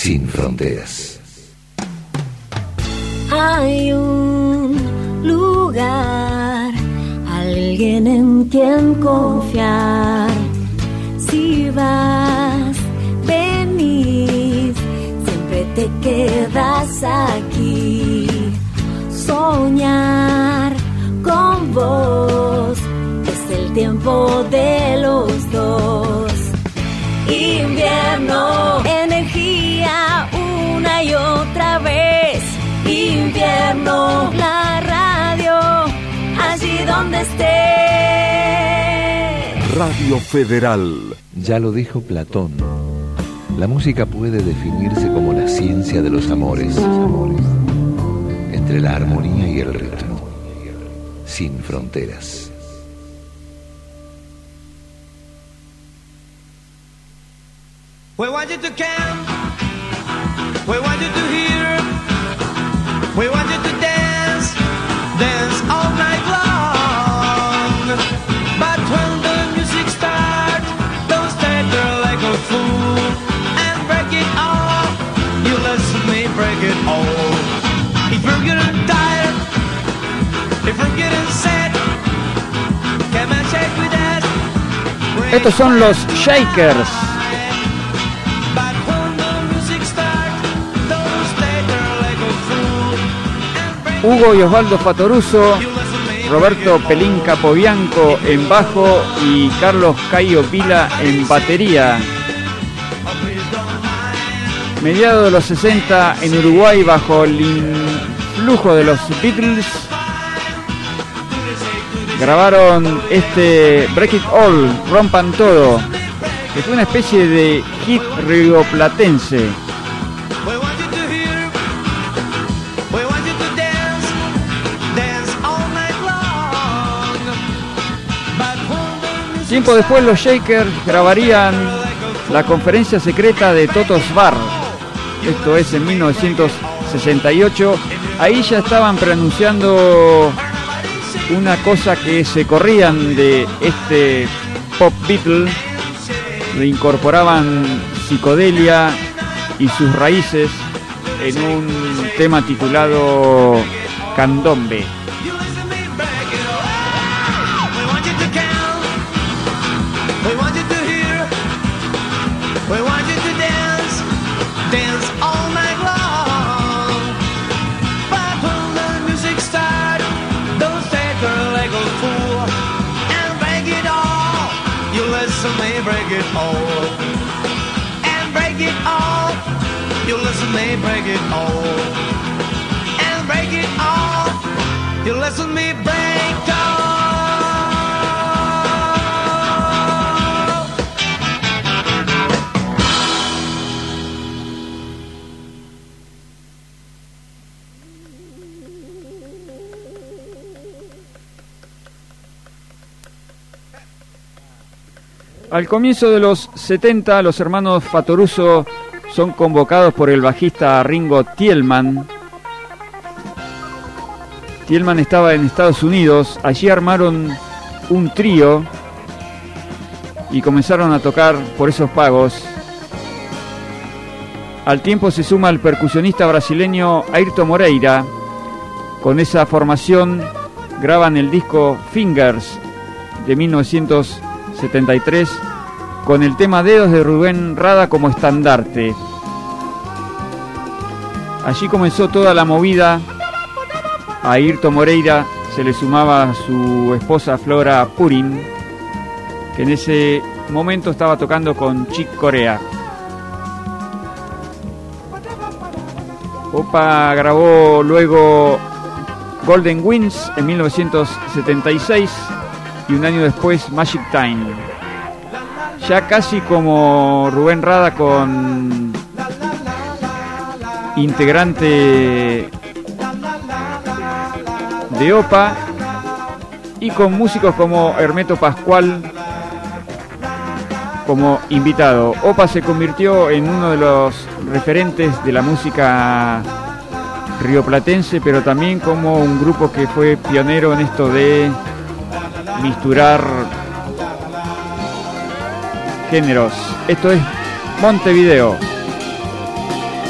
sin fronteras. Hay un lugar, alguien en quien confiar. Si vas, venís, siempre te quedas aquí. Soñar con vos es el tiempo de los dos. Invierno, energía una y otra vez. Invierno, la radio, allí donde estés. Radio Federal. Ya lo dijo Platón. La música puede definirse como la ciencia de los amores. Entre la armonía y el ritmo. Sin fronteras. We want you to camp, we want you to hear, we want you to dance, dance all night long. But when the music starts, don't stay there like a fool and break it all. You listen to me break it all. If you're getting tired, if you're getting sad, come and shake with us. Estos son los Shakers. Hugo y Osvaldo Fattoruso, Roberto Pelín Capobianco en bajo y Carlos Cayo Vila en batería. Mediados de los 60 en Uruguay, bajo el influjo de los Beatles, grabaron este Break It All, Rompan Todo, que fue una especie de hit rioplatense. Tiempo después los Shakers grabarían La Conferencia Secreta de Totos Bar. Esto es en 1968. Ahí ya estaban preanunciando una cosa que se corrían de este pop Beatle. Le incorporaban psicodelia y sus raíces en un tema titulado Candombe. Break it all and break it all. You listen to me break it all and break it all. You listen to me break all. Al comienzo de los 70, los hermanos Fattoruso son convocados por el bajista Ringo Tielman. Tielman estaba en Estados Unidos, allí armaron un trío y comenzaron a tocar por esos pagos. Al tiempo se suma el percusionista brasileño Airto Moreira. Con esa formación graban el disco Fingers de 1973 con el tema Dedos de Rubén Rada como estandarte. Allí comenzó toda la movida. A Airto Moreira se le sumaba su esposa Flora Purin, que en ese momento estaba tocando con Chick Corea. Opa grabó luego Golden Winds en 1976 y un año después Magic Time. Ya casi como Rubén Rada, con integrante de Opa y con músicos como Hermeto Pascual como invitado. Opa se convirtió en uno de los referentes de la música rioplatense, pero también como un grupo que fue pionero en esto de misturar géneros. Esto es Montevideo.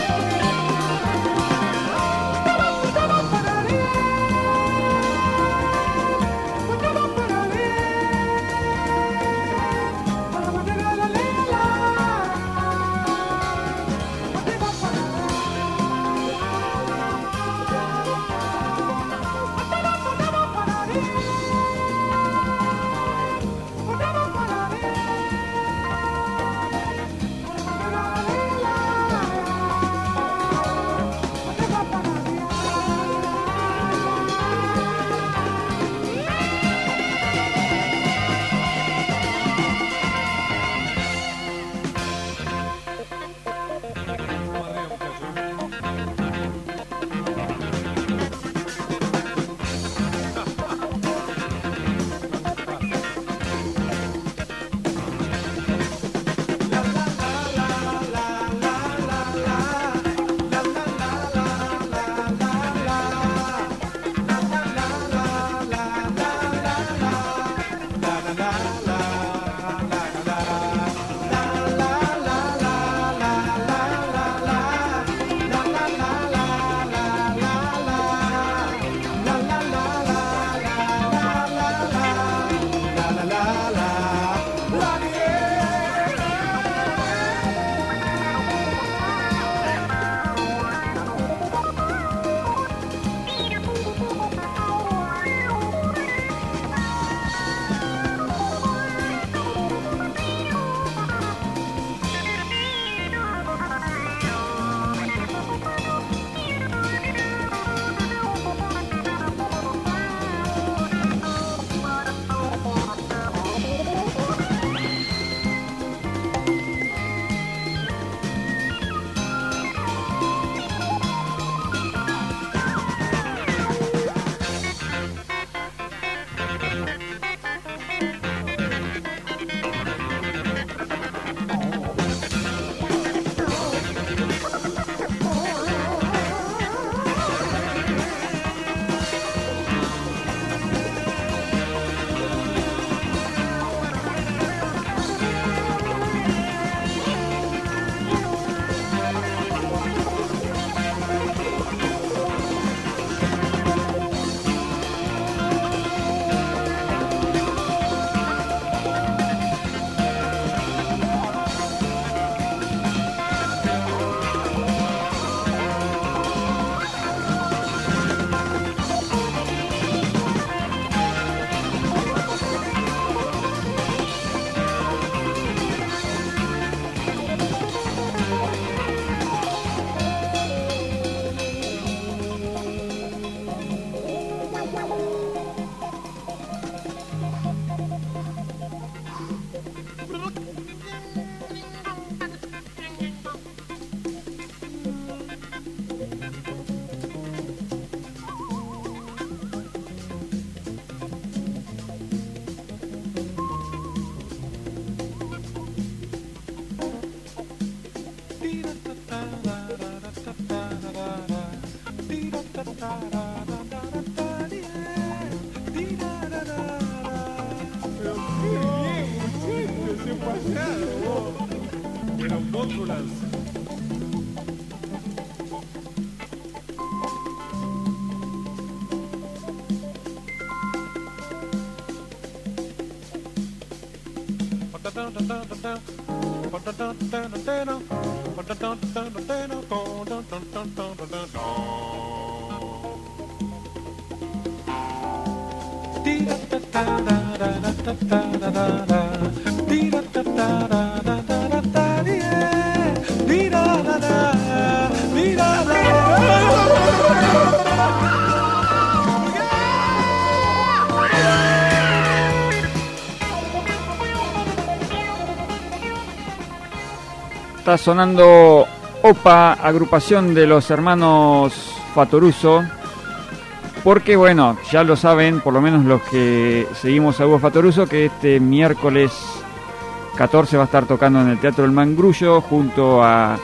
Está sonando OPA, agrupación de los hermanos Fattoruso, porque bueno, ya lo saben, por lo menos los que seguimos a Hugo Fattoruso, que este miércoles 14 va a estar tocando en el Teatro del Mangrullo junto a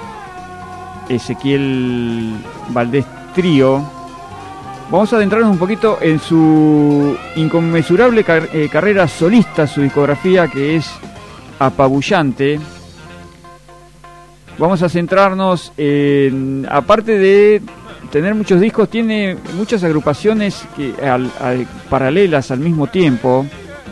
Ezequiel Valdés Trío. Vamos a adentrarnos un poquito en su inconmensurable carrera solista, su discografía que es apabullante. Vamos a centrarnos en, aparte de tener muchos discos, tiene muchas agrupaciones que paralelas al mismo tiempo.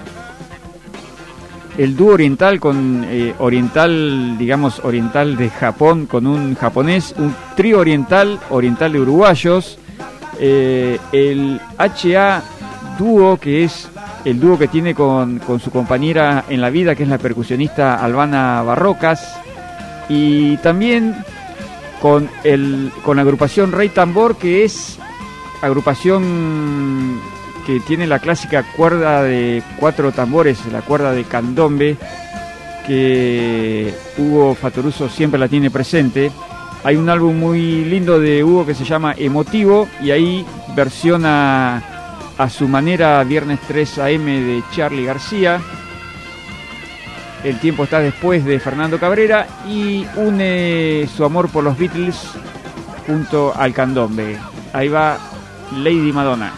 El dúo oriental con oriental de Japón con un japonés, un trío oriental de uruguayos, el HA dúo, que es el dúo que tiene con su compañera en la vida, que es la percusionista Albana Barrocas. Y también con la agrupación Rey Tambor, que es agrupación que tiene la clásica cuerda de 4 tambores, la cuerda de candombe, que Hugo Fattoruso siempre la tiene presente. Hay un álbum muy lindo de Hugo que se llama Emotivo, y ahí versiona a su manera Viernes 3 AM de Charly García. El tiempo está después de Fernando Cabrera, y une su amor por los Beatles junto al candombe. Ahí va Lady Madonna.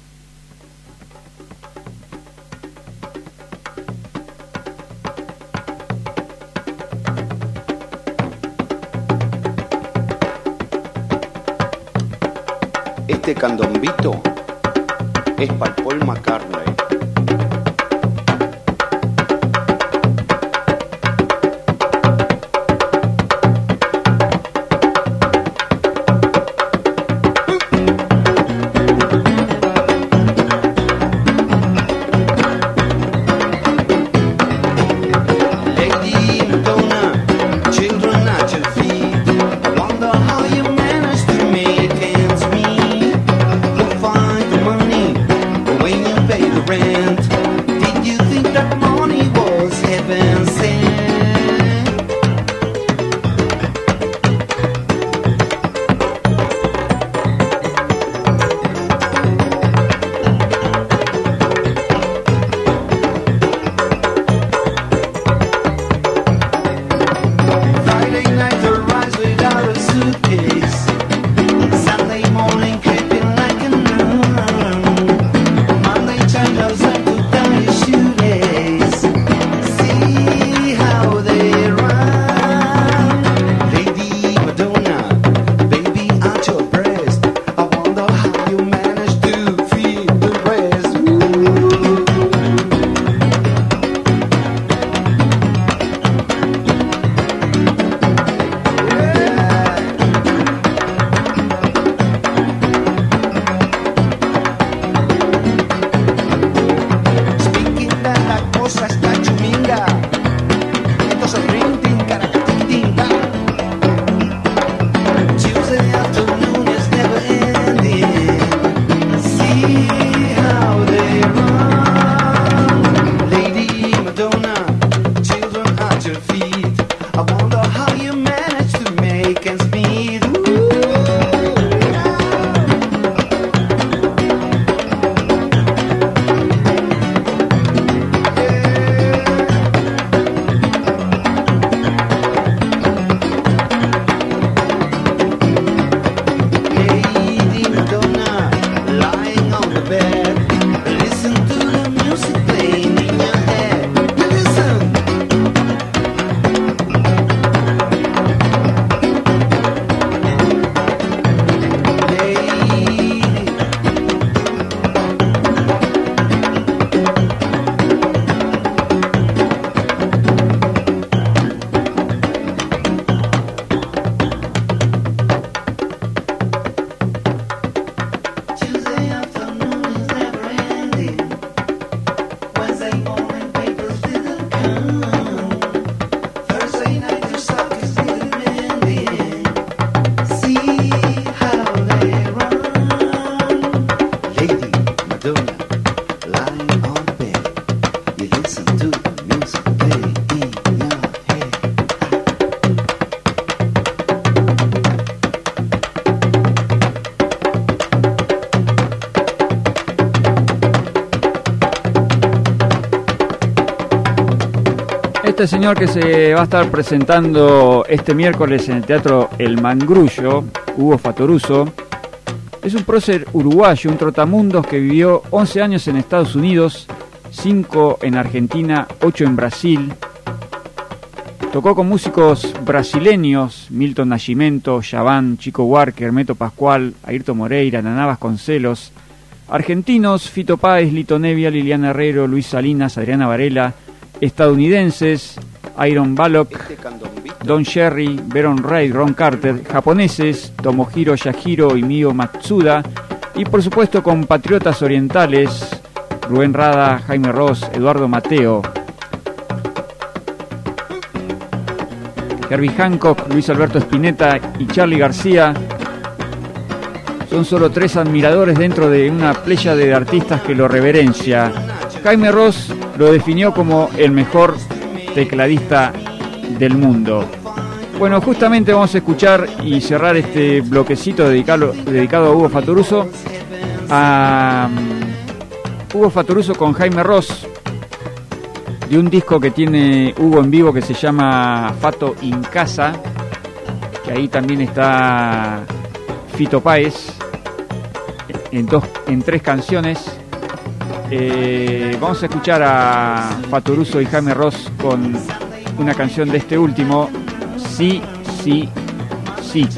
Este candombito es para Paul McCartney. The este señor que se va a estar presentando este miércoles en el Teatro El Mangrullo, Hugo Fattoruso, es un prócer uruguayo, un trotamundos que vivió 11 años en Estados Unidos, 5 en Argentina, 8 en Brasil. Tocó con músicos brasileños, Milton Nascimento, Javan, Chico Buarque, Hermeto Pascual, Ayrton Moreira, Naná Vasconcelos. Argentinos, Fito Páez, Lito Nevia, Liliana Herrero, Luis Salinas, Adriana Varela. Estadounidenses, Aaron Ballock, Don Cherry, Veron Reid, Ron Carter. Japoneses, Tomohiro Yahiro y Mio Matsuda. Y por supuesto compatriotas orientales, Rubén Rada, Jaime Ross, Eduardo Mateo. Herbie Hancock, Luis Alberto Spinetta y Charly García son solo 3 admiradores dentro de una pléyade de artistas que lo reverencia. Jaime Ross lo definió como el mejor tecladista del mundo. Bueno, justamente vamos a escuchar y cerrar este bloquecito dedicado a Hugo Fattoruso. A Hugo Fattoruso con Jaime Ross, de un disco que tiene Hugo en vivo que se llama Fato in Casa, que ahí también está Fito Páez en 3 canciones. Vamos a escuchar a Fattoruso y Jaime Ross con una canción de este último, Sí, sí, sí.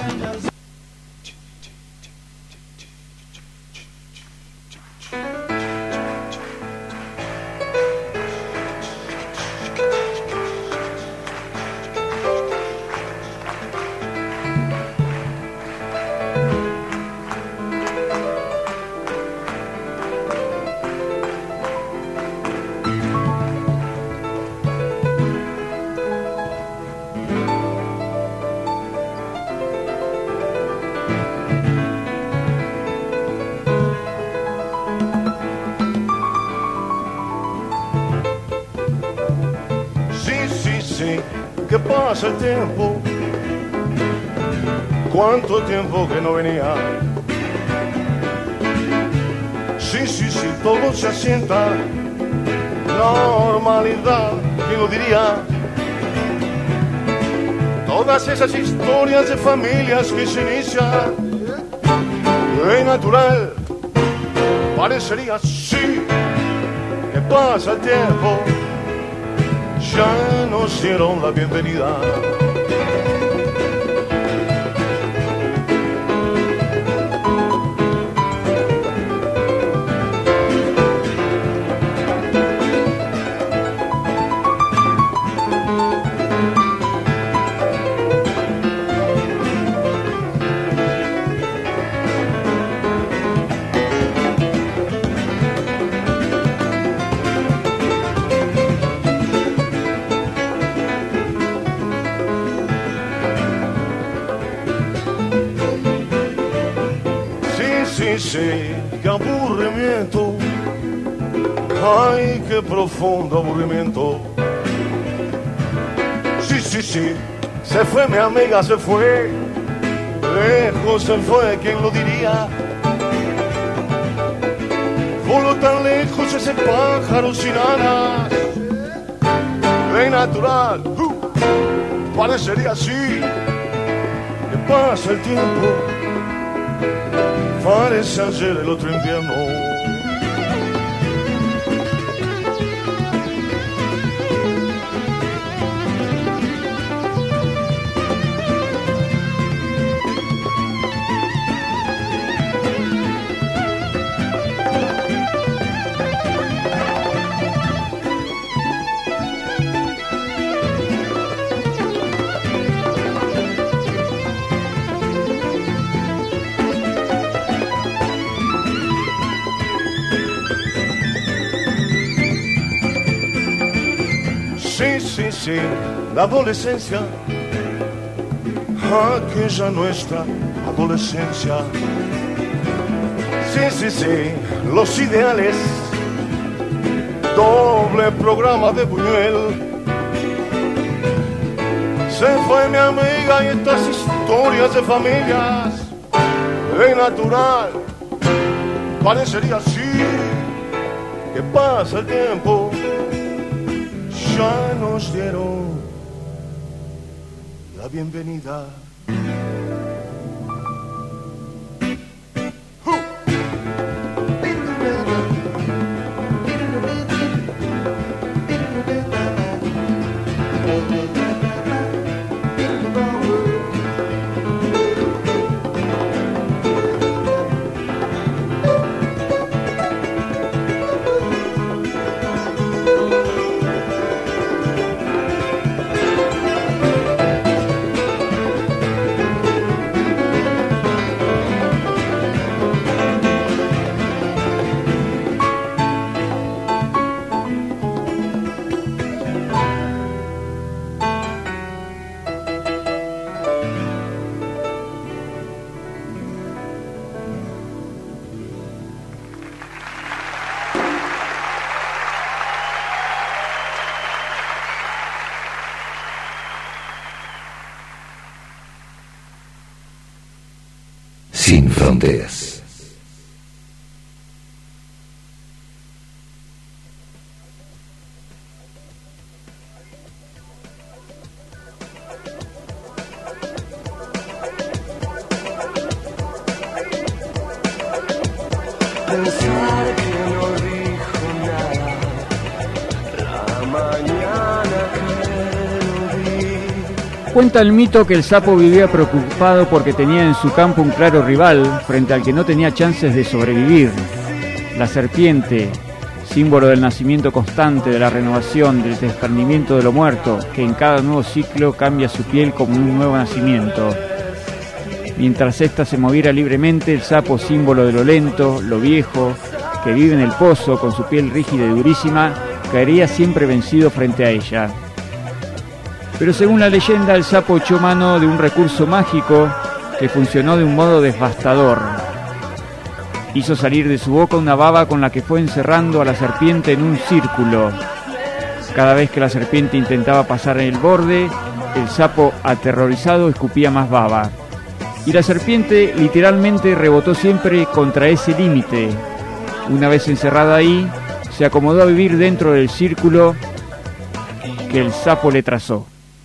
El tiempo, cuánto tiempo que no venía. Sí, sí, sí, todo se asienta, normalidad, ¿quién lo diría? Todas esas historias de familias que se inician de natural, parecería sí, que pasa el tiempo, ya nos dieron la bienvenida. Sí, qué aburrimiento, ay, qué profundo aburrimiento. Sí, sí, sí, se fue mi amiga, se fue, lejos se fue, ¿quién lo diría? Voló tan lejos ese pájaro sin alas, de natural, parecería así, que pasa el tiempo. Parece ayer el otro invierno. Sí, la adolescencia, aquella nuestra adolescencia. Sí, sí, sí, los ideales, doble programa de Buñuel. Se fue mi amiga y estas historias de familias, de natural, parecería así, que pasa el tiempo. ya nos dieron la bienvenida. Sin fronteras. Pensar que no dijo nada la mañana que lo vi. Cuenta el mito que el sapo vivía preocupado porque tenía en su campo un claro rival frente al que no tenía chances de sobrevivir. La serpiente, símbolo del nacimiento constante, de la renovación, del desprendimiento de lo muerto, que en cada nuevo ciclo cambia su piel como un nuevo nacimiento. Mientras ésta se moviera libremente, el sapo, símbolo de lo lento, lo viejo, que vive en el pozo con su piel rígida y durísima, caería siempre vencido frente a ella. Pero según la leyenda, el sapo echó mano de un recurso mágico que funcionó de un modo devastador. Hizo salir de su boca una baba con la que fue encerrando a la serpiente en un círculo. Cada vez que la serpiente intentaba pasar en el borde, el sapo, aterrorizado, escupía más baba. Y la serpiente literalmente rebotó siempre contra ese límite. Una vez encerrada ahí, se acomodó a vivir dentro del círculo que el sapo le trazó.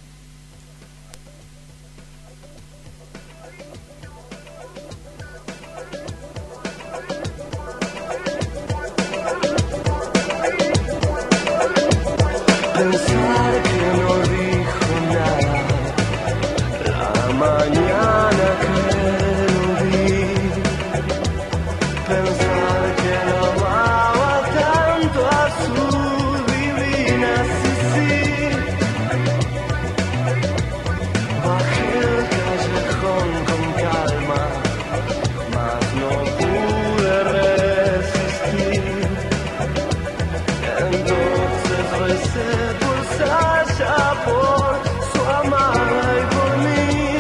Pensar que no dijo nada la mañana que lo vi. Pensar que lo amaba tanto a su divina sí. Bajé el callejón con calma, mas no pude resistir. Entonces recé por Sasha, por su amada y por mí.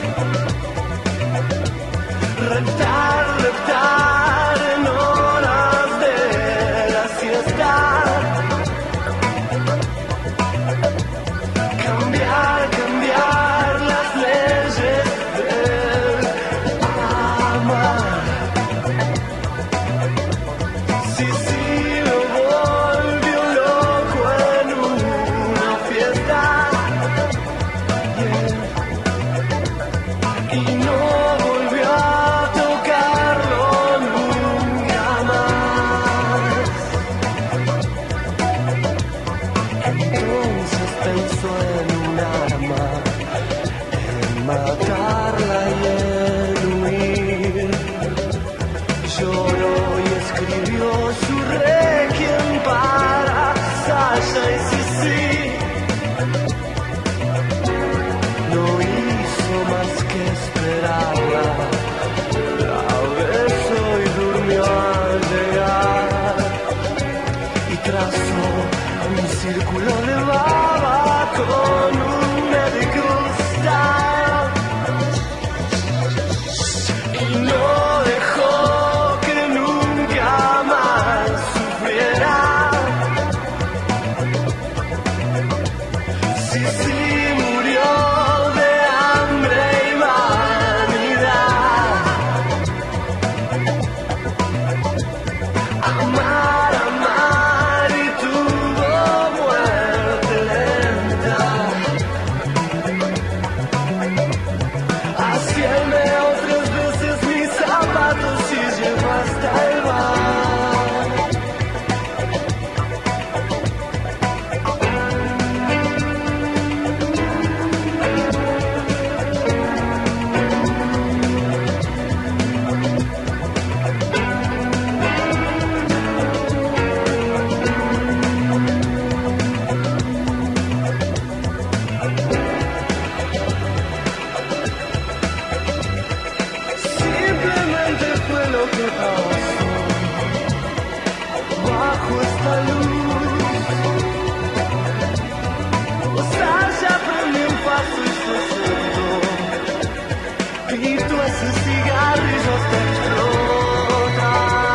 Reptar, reptar en horas de la siesta. Cambiar, cambiar las leyes del amar. Sí, lo volvió loco en una fiesta. Yeah. Y no volvió a tocar. que pasó bajo esta luz. Sasha prende un paso y se sentó, y tú ese cigarrillo hasta explota.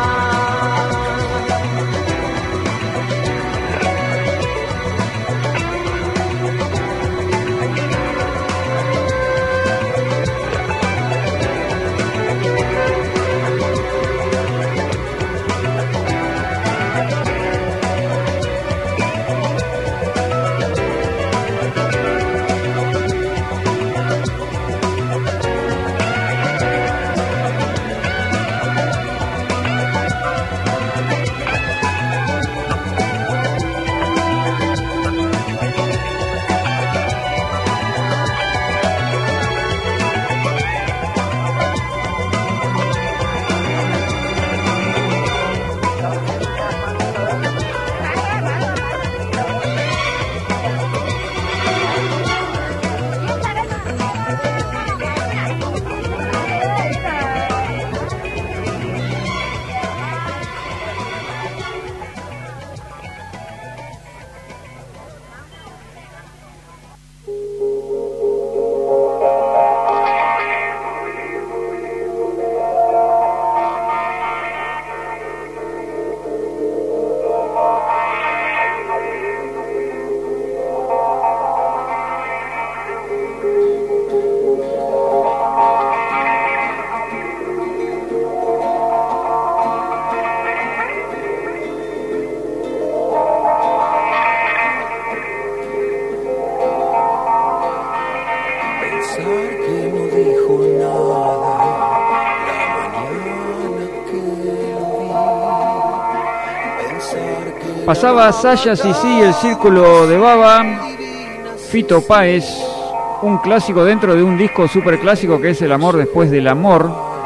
Pasaba Sasha Sisi, el Círculo de Baba, Fito Páez, un clásico dentro de un disco súper clásico que es El amor después del amor.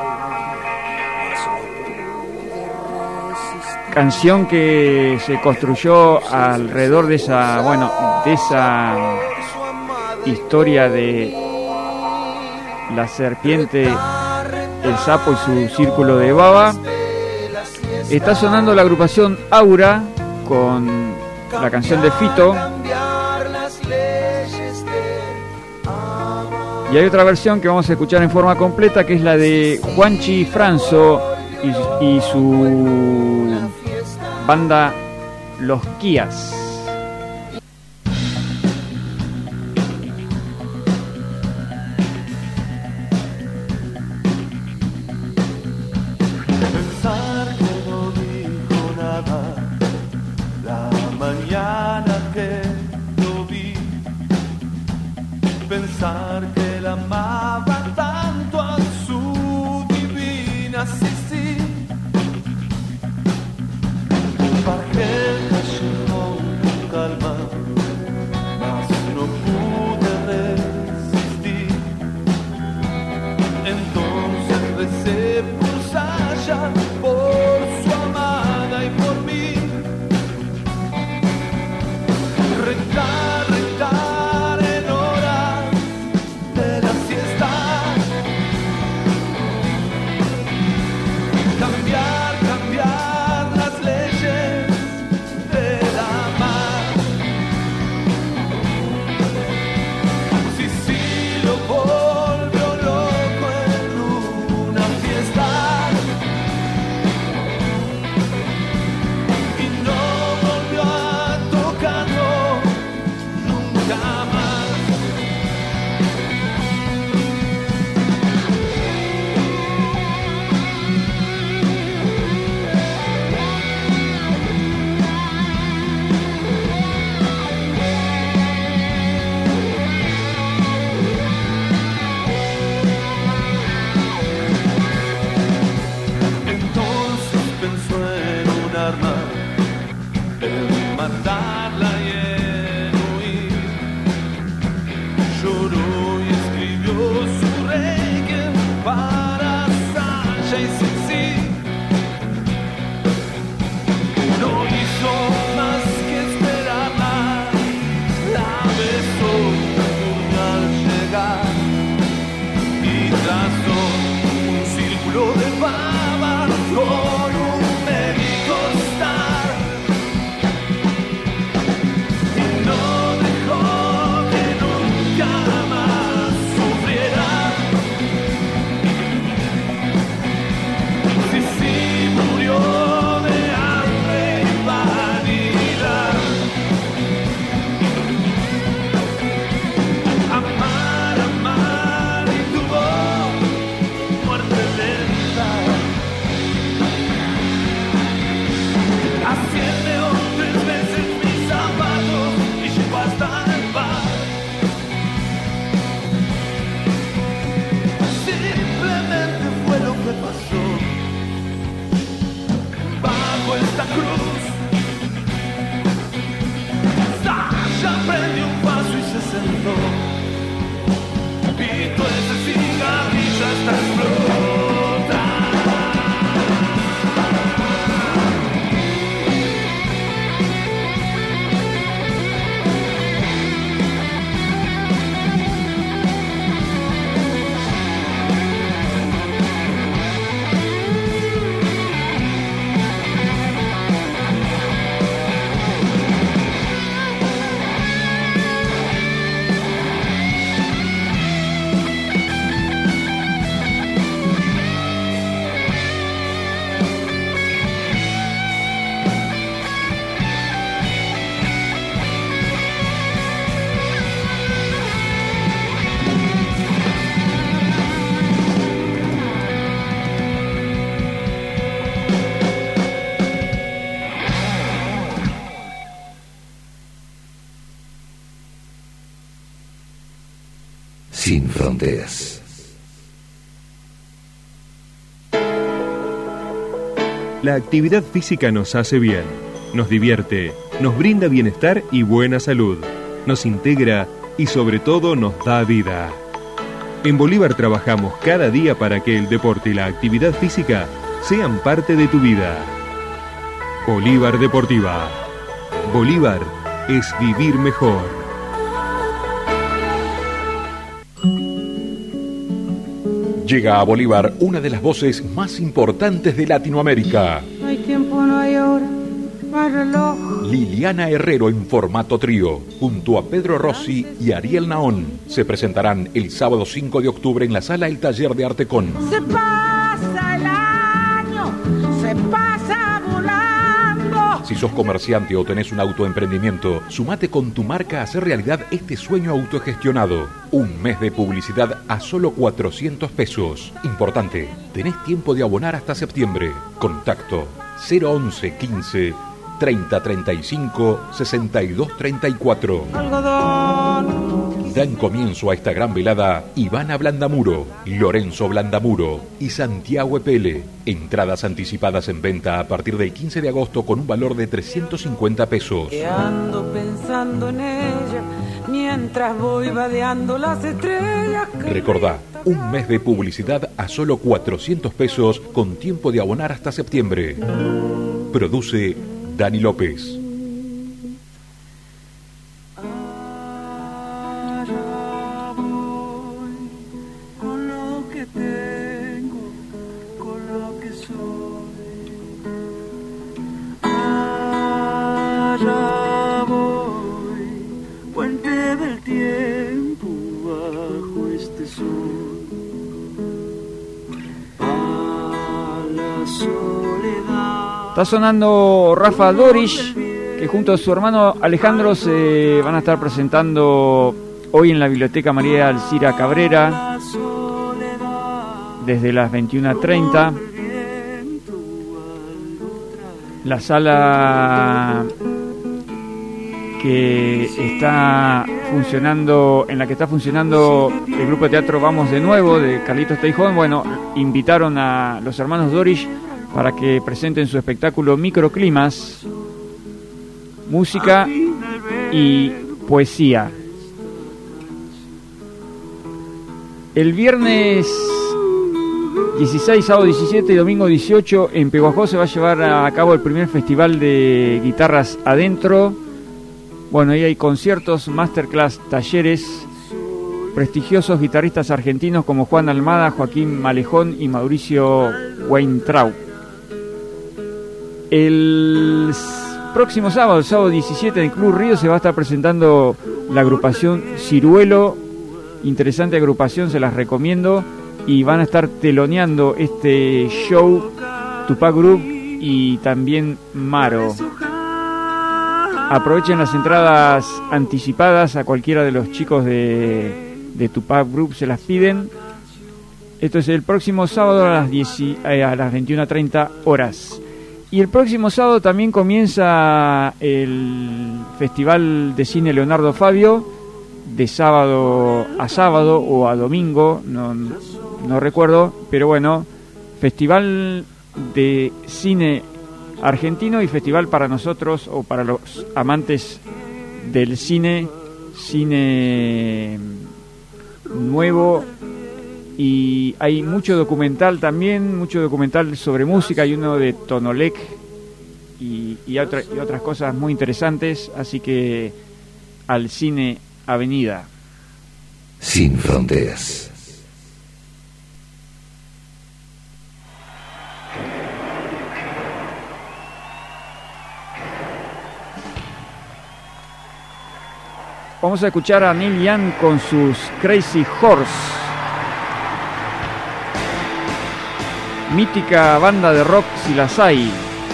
Canción que se construyó alrededor de esa, bueno, de esa historia de la serpiente, el sapo y su círculo de baba. Está sonando la agrupación Aura con la canción de Fito. Y hay otra versión que vamos a escuchar en forma completa, que es la de Juanchi Franzo y su banda Los Kías. Un círculo de baba pasó. Bajo esta cruz, Sasha prendió un paso y se sentó. Pito ese cigarrillo hasta explotar. Sin fronteras. La actividad física nos hace bien, nos divierte, nos brinda bienestar y buena salud, nos integra y sobre todo nos da vida. En Bolívar trabajamos cada día para que el deporte y la actividad física sean parte de tu vida. Bolívar Deportiva. Bolívar es vivir mejor. Llega a Bolívar una de las voces más importantes de Latinoamérica. No hay tiempo, no hay hora, no hay reloj. Liliana Herrero en formato trío, junto a Pedro Rossi y Ariel Naón. Se presentarán el sábado 5 de octubre en la Sala El Taller de Artecón. Se pasa el año, se pasa volando. Si sos comerciante o tenés un autoemprendimiento, sumate con tu marca a hacer realidad este sueño autogestionado. Un mes de publicidad a solo 400 pesos. Importante, tenés tiempo de abonar hasta septiembre. Contacto 011 15 30 35 62 34. Algodón. Dan comienzo a esta gran velada Ivana Blandamuro, Lorenzo Blandamuro y Santiago Epele. Entradas anticipadas en venta a partir del 15 de agosto con un valor de 350 pesos. Ando pensando en ella mientras voy vadeando las estrellas. Recordá, un mes de publicidad a solo 400 pesos con tiempo de abonar hasta septiembre. Produce Dani López. Está sonando Rafa Dorish, que junto a su hermano Alejandro se van a estar presentando hoy en la Biblioteca María Alcira Cabrera desde las 21:30. La sala que está funcionando, en la que está funcionando el grupo de teatro Vamos de Nuevo de Carlitos Teijón, bueno, invitaron a los hermanos Dorish para que presenten su espectáculo Microclimas, música y poesía. El viernes 16, sábado 17 y domingo 18 en Pehuajó se va a llevar a cabo el primer festival de guitarras adentro. Bueno, ahí hay conciertos, masterclass, talleres, prestigiosos guitarristas argentinos como Juan Almada, Joaquín Malejón y Mauricio Weintraub. El próximo sábado, el sábado 17 en Club Río se va a estar presentando la agrupación Ciruelo. Interesante agrupación, se las recomiendo. Y van a estar teloneando este show Tupac Group y también Maro. Aprovechen las entradas anticipadas, a cualquiera de los chicos de Tupac Group se las piden. Esto es el próximo sábado a las 21:30 horas. Y el próximo sábado también comienza el Festival de Cine Leonardo Fabio, de sábado a sábado o a domingo, no recuerdo, pero bueno, Festival de cine argentino y festival para nosotros o para los amantes del cine nuevo, y hay mucho documental también, mucho documental sobre música, hay uno de Tonolec y otras cosas muy interesantes, así que al Cine Avenida. Sin fronteras. Vamos a escuchar a Neil Young con sus Crazy Horse, mítica banda de rock si las hay.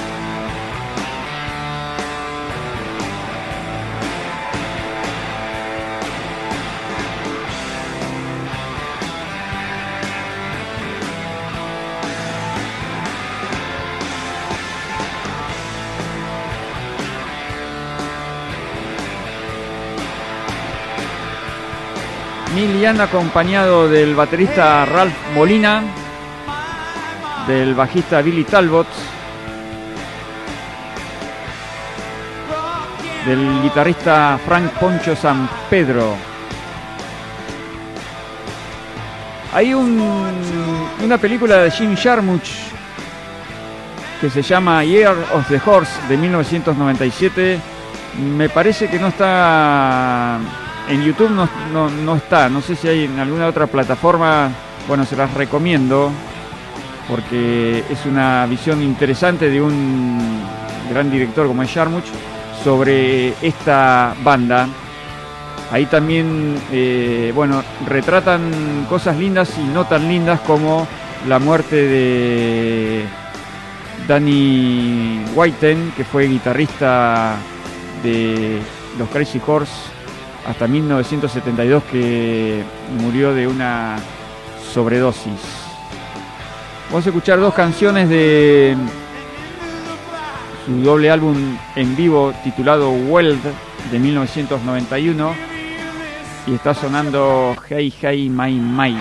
Neil Young acompañado del baterista Ralph Molina, del bajista Billy Talbot, del guitarrista Frank Poncho San Pedro. Hay una película de Jim Jarmusch que se llama Year of the Horse de 1997. Me parece que no está en YouTube, no está. No sé si hay en alguna otra plataforma. Bueno, se las recomiendo porque es una visión interesante de un gran director como es Jarmusch sobre esta banda. Ahí también, retratan cosas lindas y no tan lindas como la muerte de Danny Whiten, que fue guitarrista de los Crazy Horse hasta 1972, que murió de una sobredosis. Vamos a escuchar dos canciones de su doble álbum en vivo titulado Weld de 1991 y está sonando Hey Hey My My.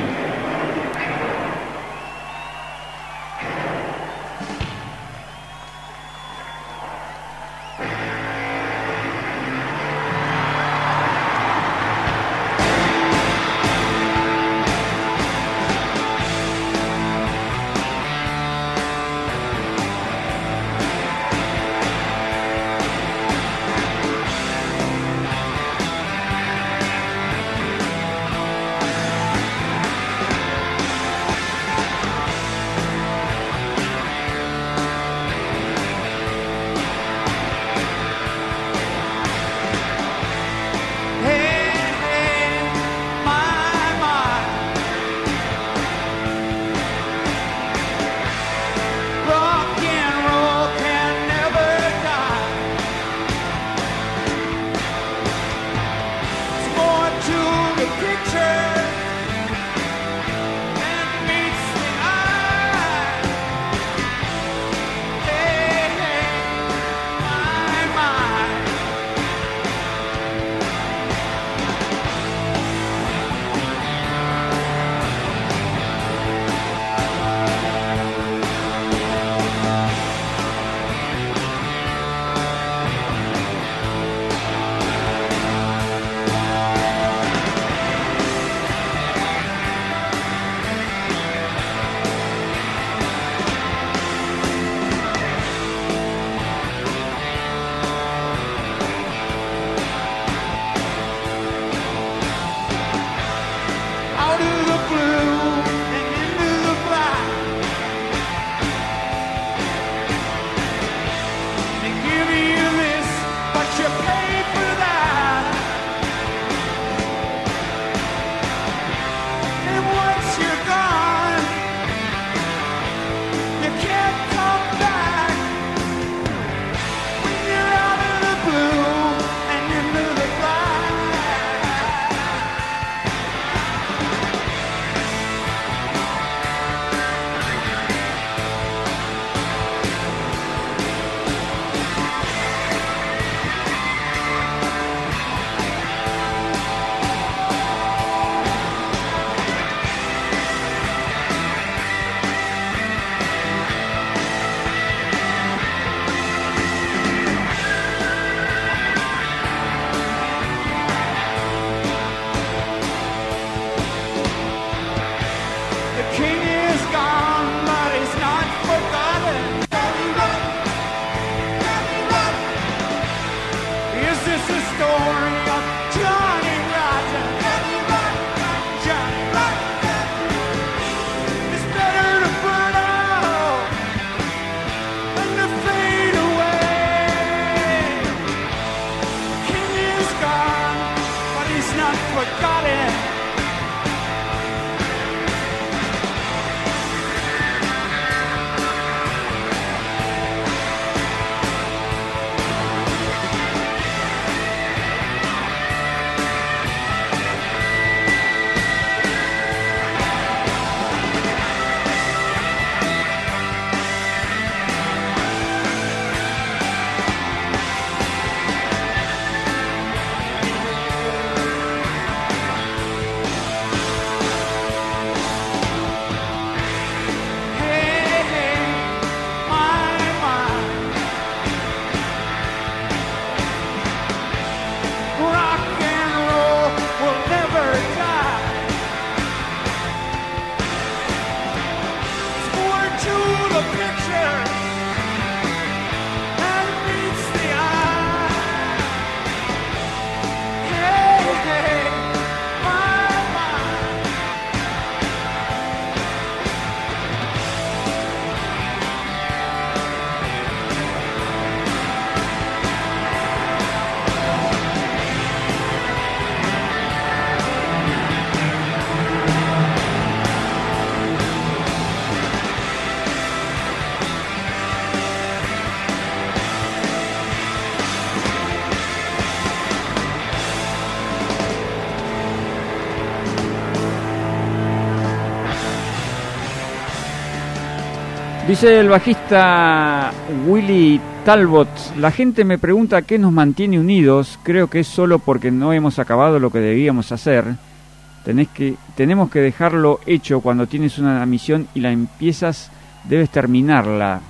Dice el bajista Willy Talbot: la gente me pregunta qué nos mantiene unidos. Creo que es solo porque no hemos acabado lo que debíamos hacer. Tenemos que dejarlo hecho. Cuando tienes una misión y la empiezas, debes terminarla.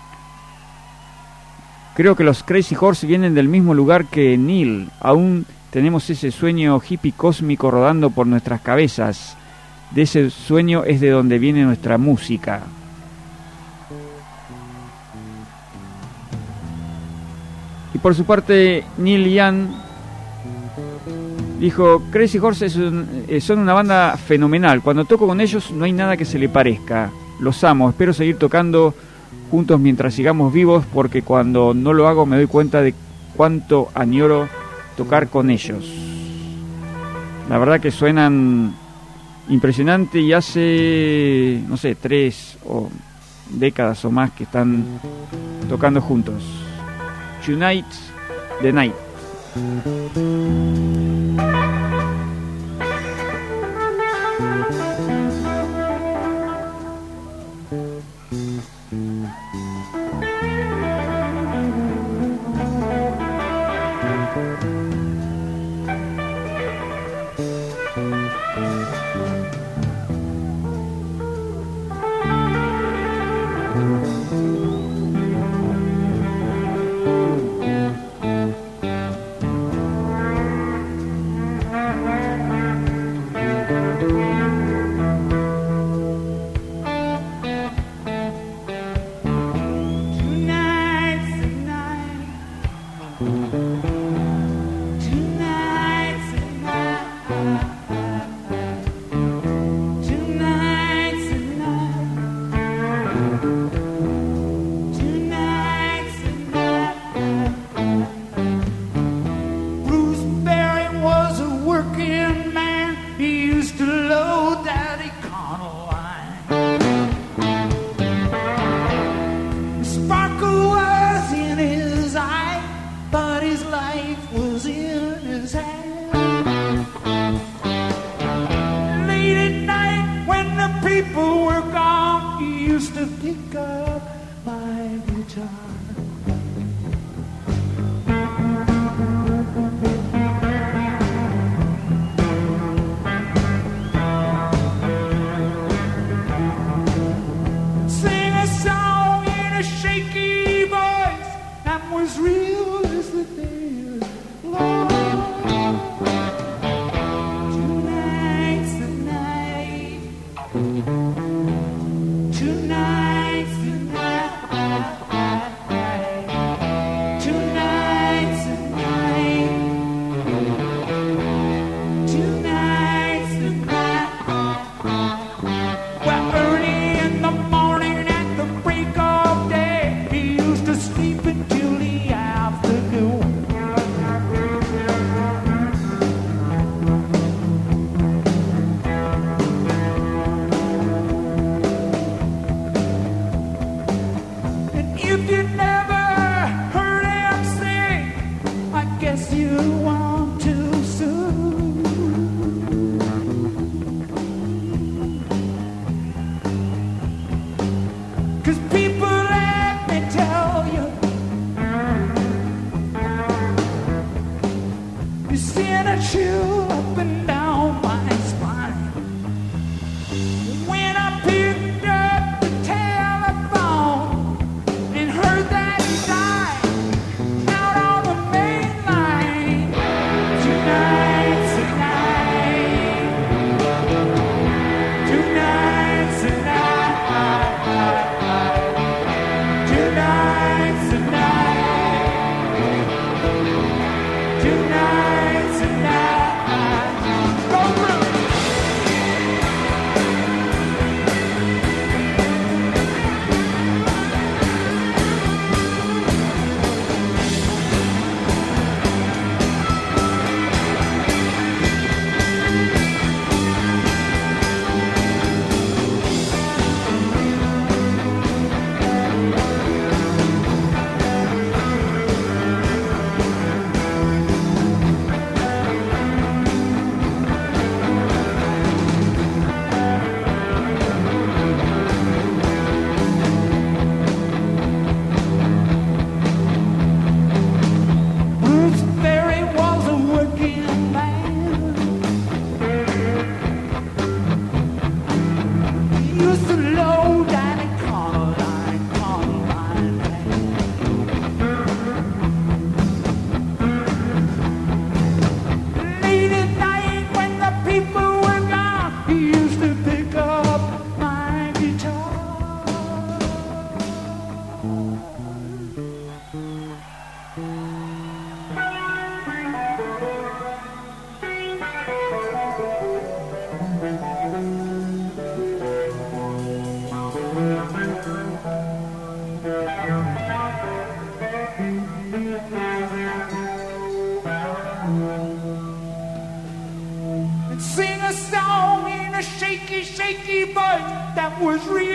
Creo que los Crazy Horse vienen del mismo lugar que Neil. Aún tenemos ese sueño hippie cósmico rodando por nuestras cabezas. De ese sueño es de donde viene nuestra música. Y por su parte, Neil Young dijo: Crazy Horse son una banda fenomenal. Cuando toco con ellos no hay nada que se le parezca. Los amo, espero seguir tocando juntos mientras sigamos vivos, porque cuando no lo hago me doy cuenta de cuánto añoro tocar con ellos. La verdad que suenan impresionante, y hace, no sé, 3 décadas o más que están tocando juntos. Tonight the Night.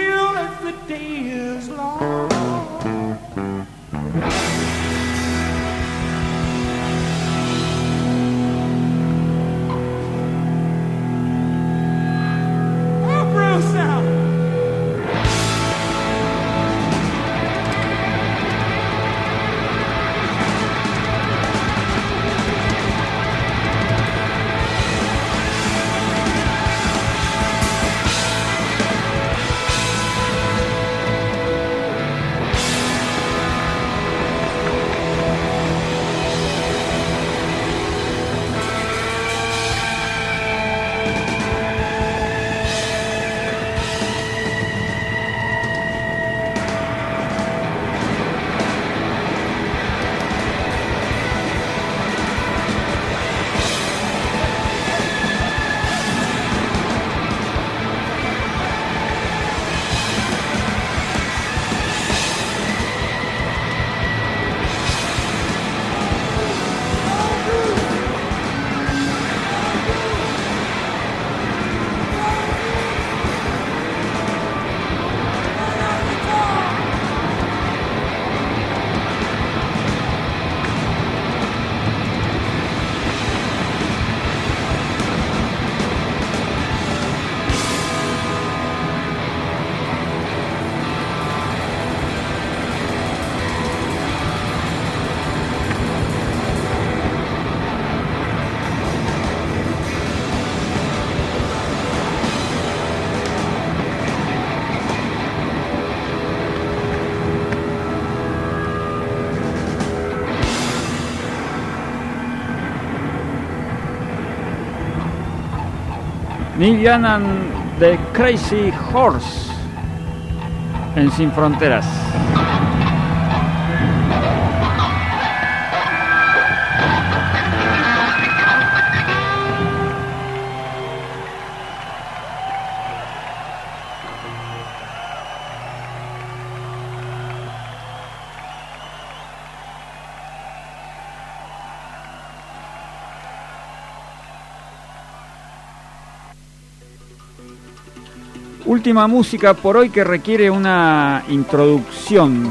feel if the day is long. Oh, Bruce now. Neil Young and the Crazy Horse en Sin Fronteras. Última música por hoy que requiere una introducción.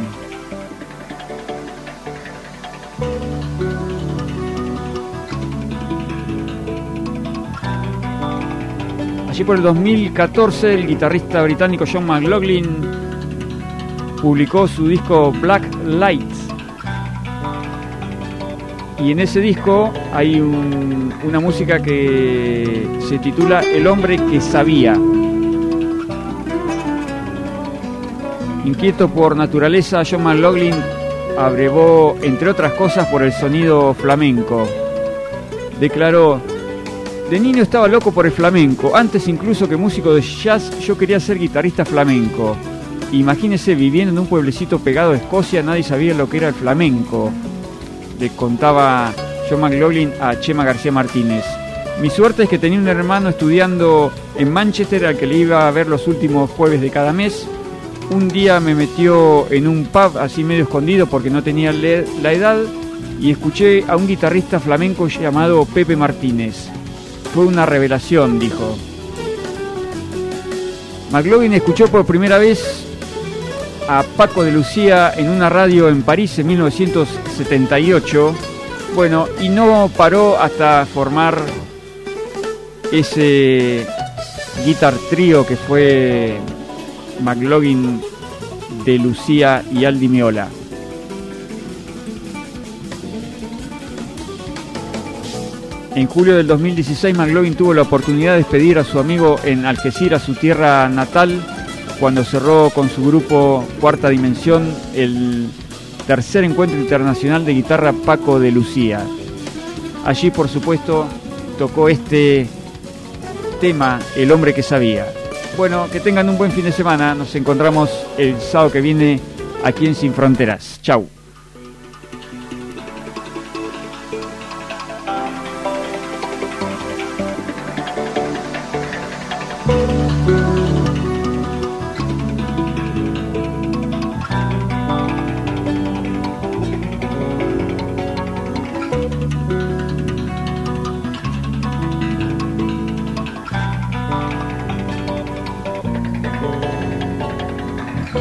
Allí por el 2014 el guitarrista británico John McLaughlin publicó su disco Black Lights. Y en ese disco hay una música que se titula El hombre que sabía. Inquieto por naturaleza, John McLaughlin abrevó, entre otras cosas, por el sonido flamenco. Declaró: de niño estaba loco por el flamenco. Antes incluso que músico de jazz, yo quería ser guitarrista flamenco. Imagínese viviendo en un pueblecito pegado a Escocia, nadie sabía lo que era el flamenco. Le contaba John McLaughlin a Chema García Martínez. Mi suerte es que tenía un hermano estudiando en Manchester al que le iba a ver los últimos jueves de cada mes. Un día me metió en un pub así medio escondido porque no tenía la edad y escuché a un guitarrista flamenco llamado Pepe Martínez. Fue una revelación, dijo. McLaughlin escuchó por primera vez a Paco de Lucía en una radio en París en 1978. Bueno, y no paró hasta formar ese guitar trío que fue McLaughlin, de Lucía y Aldi Meola. En julio del 2016 McLaughlin tuvo la oportunidad de despedir a su amigo en Algeciras, su tierra natal, cuando cerró con su grupo Cuarta Dimensión el tercer encuentro internacional de guitarra Paco de Lucía. Allí, por supuesto, tocó este tema, El hombre que sabía. Bueno, que tengan un buen fin de semana. Nos encontramos el sábado que viene aquí en Sin Fronteras. Chau.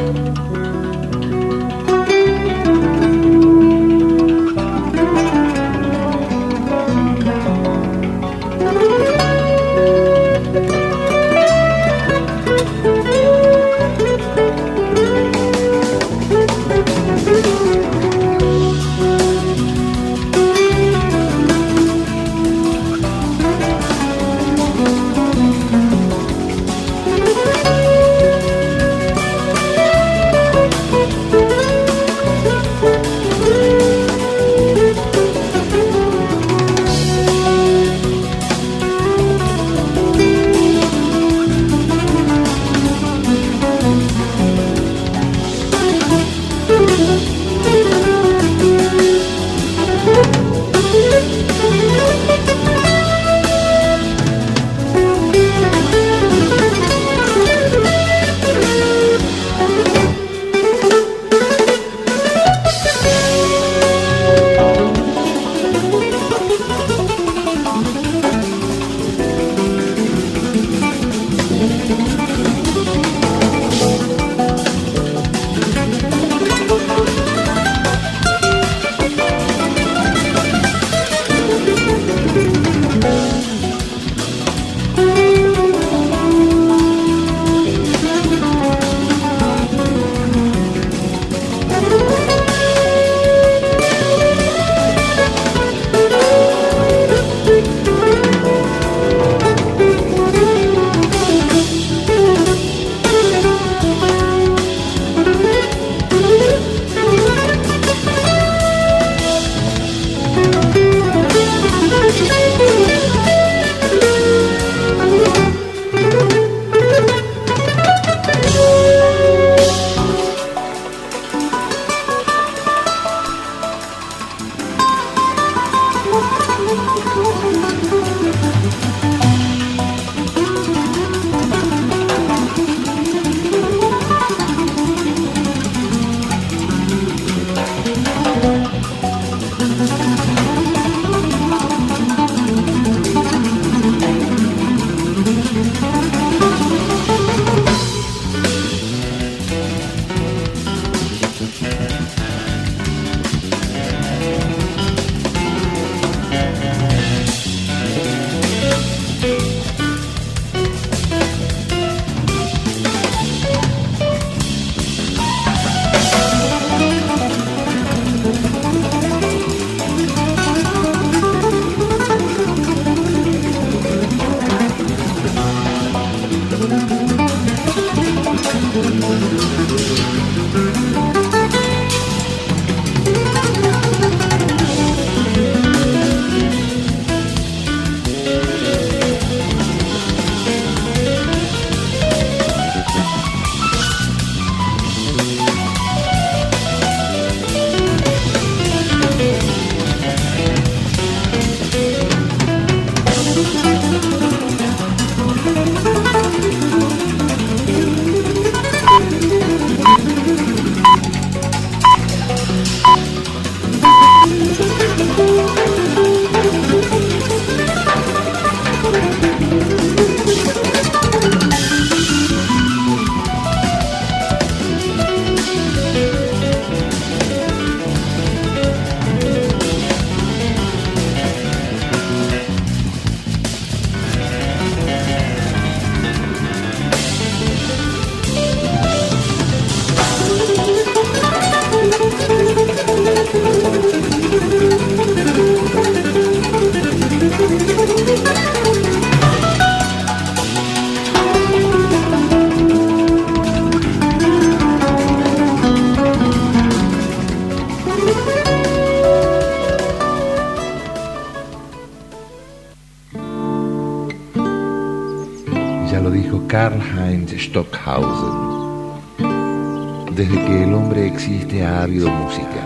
Karl-Heinz Stockhausen. Desde que el hombre existe ha habido música,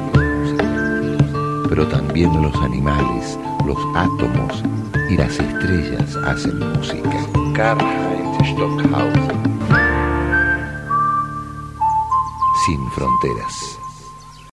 pero también los animales, los átomos y las estrellas hacen música. Karl-Heinz Stockhausen. Sin fronteras.